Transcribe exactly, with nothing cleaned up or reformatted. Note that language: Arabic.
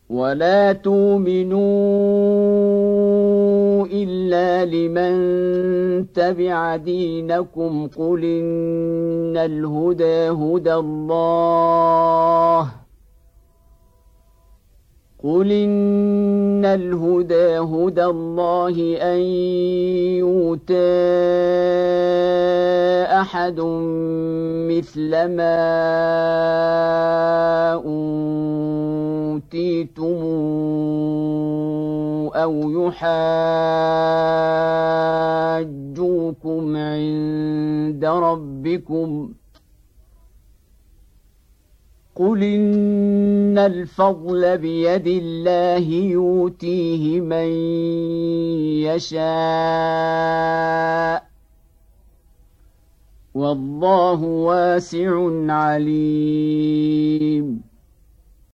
ولا تؤمنوا إلا لمن تبع دينكم قل إن الهدى هدى الله قل إن الهدى هدى الله أن يؤتى أحد مثل ما أوتيتم أو يحاجوكم عند ربكم قل إن الفضل بيد الله يؤتيه من يشاء والله واسع عليم.